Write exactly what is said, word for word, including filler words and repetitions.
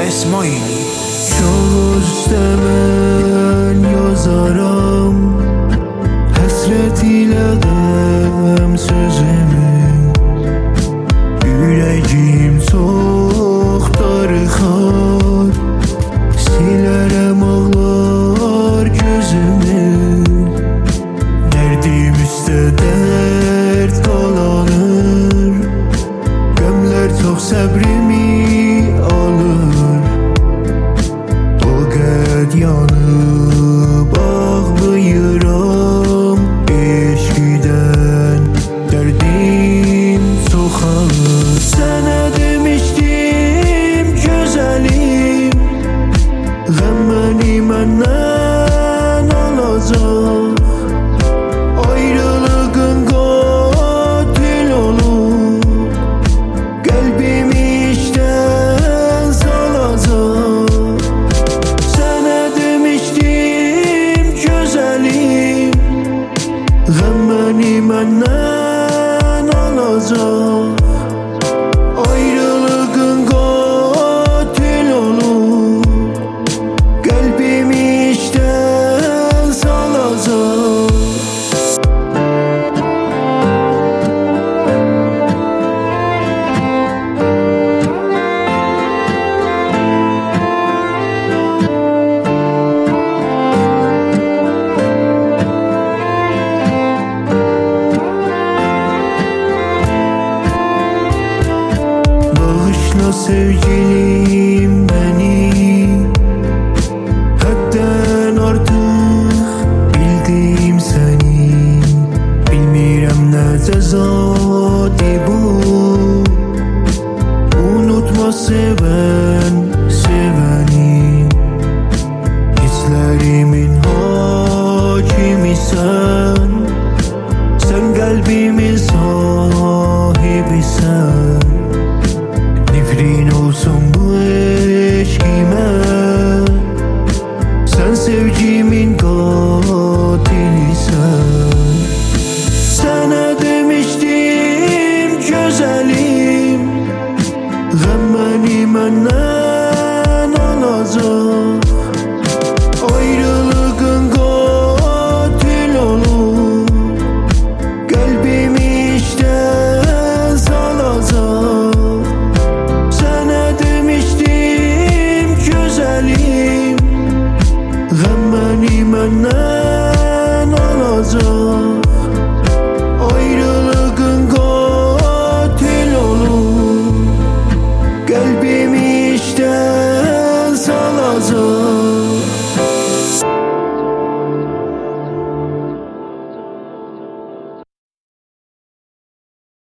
İsmail. Çok üstemen yazarım, hasret iledim sözümü. Yüreğim çok darıxar, silerim ağlar gözümü. Derdim üstə dert qalanır, gömlər çox səbrimi alır. O qəd yanıb ağlayıram eşkidən, dərdim çox ağır. Sənə demişdim gözəlim, qəm məni məndən alacaq. Ayrılığın qatil olur, qəlbimi işdən salacaq. Sənə demişdim gözəlim, qəm məni məndən alacaq. Ayrılığın qatil olur, qəlbimi işdən salacaq. Bağışla sevgilim beni, həddən artıq bildim səni. Bilmirəm nə cəzadır bu, unutma sevən sevəni. Hisslərimin hakimisən, sən qəlbimin sahibisən. Nefrin olsun bu eşkime, sen sevgimin katilisən. Sənə demişdim gözəlim, qəm məni məndən alacaq. Ayrılığın qatil olur, qəlbimi işdən salacaq. Sənə demişdim gözəlim, qəm məni məndən alacaq.